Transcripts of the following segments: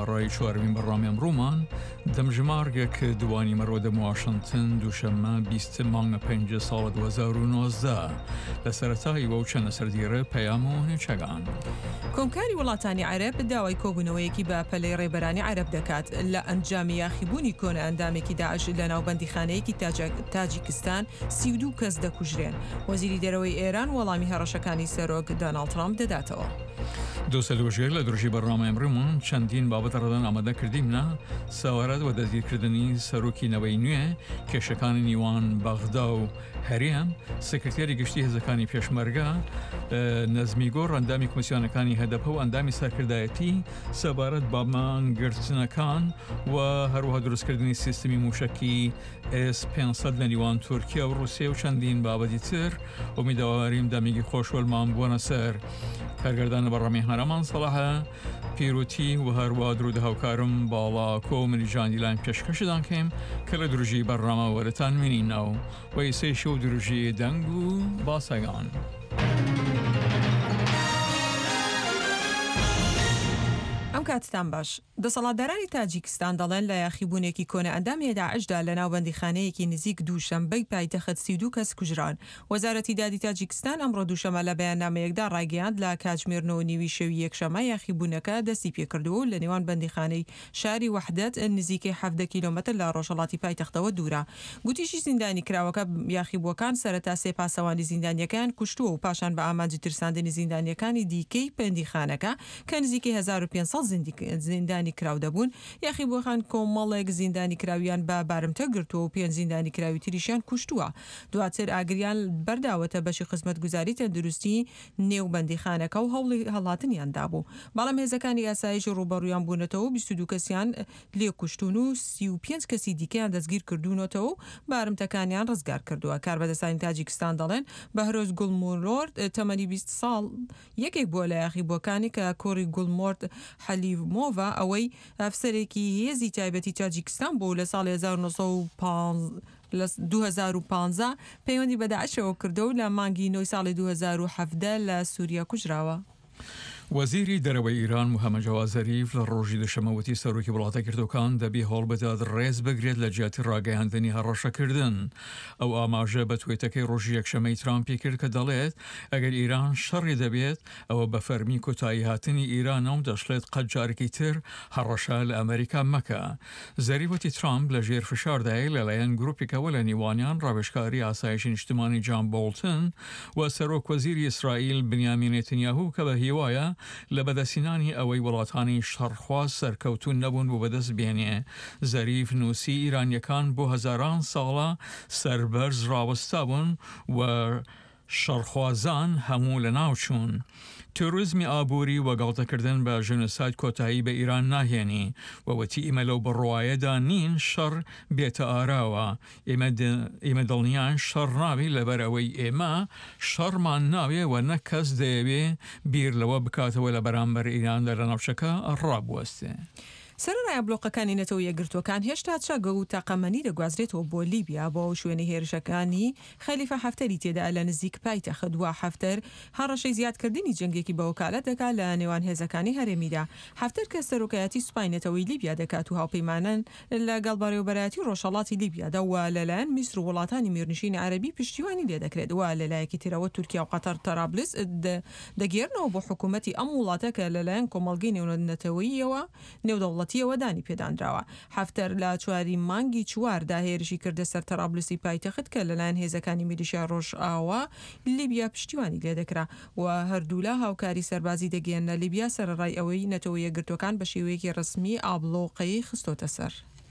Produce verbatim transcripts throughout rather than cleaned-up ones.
ژمارەی چوارمین بەڕامی ئەمڕۆمان دەمژمارگێک دوانی مەرۆدەم واشنگتن دووشەممە بیست مانگە پێنج ساڵە دوو هەزار و نۆزدە لە سەرەتایی وە و چەندە سەردیرە پەیام و هێچەگان. کۆمکاری وڵاتانی عەرەب داوای کۆبوونەوەیەکی بە پەلەی ڕێبەرانی عەرەب دەکات لە ئەنجامی یاخیبوونی کۆنە ئەندامێکی داعش لە ناوبەندیخانەیەکی تاجیکستان سی و دوو کەس دەکوژرێن. وەزیری دەرەوەی ئێران وەڵامی هەڕەشەکانی سەرۆک دۆناڵد ترامپ دەداتەوە. دۆسەلوژێر لە درۆژی بەڕامە ئەمڕۆمان چەندین بابەتە ڕەدەن ئامادە کردیمە سەوارەت و دەستگیرکردنی سەرۆکینەوەی نوێ کێشەکانی نیوان بەغدا و هەرێم سکرتێری گشتی هێزەکانی پێشمەرگە نەزمیگۆ ڕەندامی کۆمیسیۆنەکانی هەدەپە و ئەندامی سەرکردایەتی سەبارەت بە مانگرتنەکان و هەروەها دروستکردنی سیستمی موشکی ئێس پێنجسەد لە نیوان تورکیا و رووسیا و چەندین بابەتی تر ئومیداواریم دەمێکی خۆشوەلمان بوونە سەر کارگەردان بەڕەمی هەرەمان سەڵاحە پیرۆتی و هەروە درود هاوکارم باڵا کۆ و مریجانی لاین پێشکەشدان کەم کە لە دروژی بەڕامە وەرەتان منینەوە و ئیسەیشە و دروژی دەنگ و باسەگان. ئەم کاتتان باش. دەسەڵاتدارانی تاجیکستان دەڵێن لە یاخیبوونێکی کۆنە ئەندامی داعشدا لە ناوبەندیخانەیەکی نزیک دووشەمبەی پایتەخت سی و دوو کەس کوژران. وەزارەتی دادی تاجیکستان ئەمڕۆ دووشەمە لە بەیاننامەیەکدا ڕایگەیاند لە کاتژمێرنەوە نیوی شەوی یەکشەمە یاخیبوونەکە دەستی پێکردووە و لە نێوان بەندیخانەی شاری وەحدەت نزیکەی حەڤدە کیلۆمەتر لە ڕۆژهەڵاتی پایتەختەوە دوورە. گوتیشی زیندانی کراوەکە یاخیبووەکان سەرەتا سێ پاسەوانی زیندانیەکان کوشتووە و پاشان بە ئامانجی ترساندنی زیندانیەکانی دیکەی بەندیخانەکە کە نزیکەی هەزار و پێنج سەد زیندانی کراو دەبوون. یاخیبووەکان کۆمەڵێک زیندانی کراویان بە بارمتە گرتووە و پێنج زیندانی کراوی تریشیان کوشتووە. دواتر ئاگریان بەرداوەتە بەشی خزمەتگوزاری تەندروستی نێو بەندیخانەکە و هەوڵی هەڵاتنیاندا بوو. بەڵام هێزەکانی یاسایش ڕوبەڕوویان بوونەتەوە بیست و دوو کەسیان لێ کوشتون و سی و پێنج کەسی دیکەیان دەستگیر کردوونەتەوە و بارمتەکانیان ڕزگار کردووە. کاربەدەستانی تاجیکستان دەڵێن بەهرۆز گوڵمۆرۆرد تەمەنی بیست ساڵ یەکێک بووە لە یاخیبووەکانی کە کۆڕی گوڵمۆرد حەلیمۆڤە ئەوەی ئەفسەرێکی هێزی تایبەتی تاجیکستان بوو لە ساڵی دوو هەزار و پانزە پەیوەندی بە داعشەوە کردە و لە مانگی نۆی ساڵی دوو هەزار و حەڤدە لە سووریا کوژراوە. وەزیری دەرەوەی ئیران محەممەد جاواد زەریف لە ڕۆژی دووشەمەوەتی سەرۆکی وڵاتە کردەکان دەبی هەوڵ بدات ڕێز بگرێت لە جیاتی ڕاگەیاندنی هەڕەشەکردن. ئەو ئاماژە بە توێتەکەی ڕۆژی یەکشەمەی ترامپی کرد کە دەڵێت ئەگەر ئیران شەڕی دەبێت ئەوە بە فەرمی کۆتایی هاتنی ئیرانە و دەشڵێت قەت جارێکی تر هەڕەشە لە ئەمریکا مەکە. زەریوەتی ترامپ لە ژێر فشاردای لەلایەن گروپێکەوە لە نیوانیان ڕاوێژکاری ئاسایشی نیشتیمانی جان بۆڵتن و سەرۆک وەزیری ئیسرائیل بنیامین نێتنیاهو کە بە هیوایە لە بەدەستینانی ئەوەی وڵاتانی شەڕخواز سەرکەوتون نەبوون بۆ بەدەست بێنێ. زەریف نووسی ئیرانیەکان بۆ هەزاران ساڵە سەربەرز ڕاوەستا بوون و شەڕخوازان هەموو لە ناوچوون. تۆریزمی ئابووری و گاڵتەکردن بە ژنۆساید کۆتایی بە ئیران ناهێنی وەوەتی ئێمە لەو بڕواایەدا نین شەڕ بێتە ئاراوە. ئێمە دڵنیان شەڕ ناوی لەبەر ئەوەی ئێمە شەڕمان ناوێ و نەک کەس دەیەوێ بیر لەوە بکاتەوە لە بەرامبەر ئیران لە ناوچەکە ڕابوەستێ. سەرەڕای بڵۆقەکانی نەتەوە یەکگرتوەکان هێشتا چەگە و تاقەمەنی دەگوازرێتەوە بۆ لیبیا بۆ شوێنەی هێرشەکانی خەلیفە حەفتەری تێدا لە نزیک پایتەخت وا حەفتەر هەڕەشەی زیادکردنی جەنگێکی بە وەکالەت دەکات لە نێوان هێزەکانی هەرێمیدا. حەفتەر کە سەرۆکایەتی سوپاینەتەوەی لیبیا دەکات و هاوپەیمانن لەگەڵ بەڕێوەبەرایەتی ڕۆژهەڵاتی لیبیادا و لەلایەن میسر و وڵاتانی میرنشینی عەرەبی پشتیوانی لێ دەکرێت و لەلایەکی ترەوە تورکیا و قەتەر تەرابلس دەگێرنەوە بۆ حکوومەتی ئەم وڵاتە کە لەلایەن کۆمەڵگەی نێونەتەوەییەوە نێودەوڵەتیەوە دانی پێدانراوە. حەفتەر لە چواری مانگی چواردا هێرشی کردە سەر تەرابلسی پایتەخت کە لەلایەن هێزەکانی میلیشیا ڕۆژئاوا لیبیا پشتیوانی لێ دەکرا و هەردوولا هاوکاری سەربازی دەگەێنە لیبیا سەرڕای ئەوەی نەتەوە یەکگرتوەکان بە شێوەیەکی ڕسمی ئابلۆقەی خستۆتە سەر.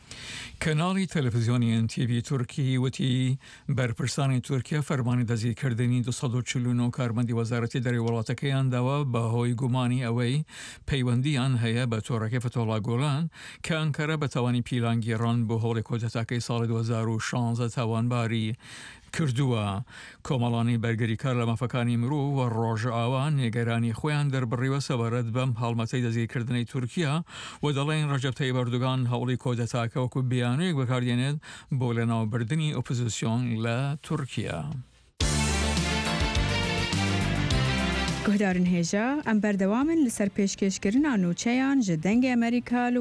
کەناڵی تەلەڤیزیۆنی ئێن تی ڤی تورکی وتی بەرپرسانی تورکیا فەرمانی دەستگیرکردنی دوو سەد و چل و نۆ کارمەندی وەزارەتی دەرەوەی وڵاتەکەیان داوە بەهۆی گومانی ئەوەی پەیوەندیان هەیە بە تۆڕەکەی فتۆڵا گۆڵان کە ئەنکەرە بەتاوانی پیلانگیڕان بۆ هەوڵی کۆدەتاکەی ساڵی دوو هەزار و شانزە تاوانباری کردووە. کۆمەڵانی بەرگریکار لە مافەکانی مرۆڤ و ڕۆژئاوا نێگەرانی خۆیان دەربڕیوە سەبارەت بەم هەڵمەتەی دەستگیرکردنی تورکیا و دەڵێن ڕەجەب تەیب ئەردۆغان هەوڵی کۆدەتاکە وەکو بیانوویەک بەکاردێنێت بۆ لەناوبردنی ئۆپۆزیسیۆن لە تورکیا. گۆدارن هێژە ئەم بەردەوامن لەسەر پێشکەشکردنا نوچەیان ji dengê Amerîka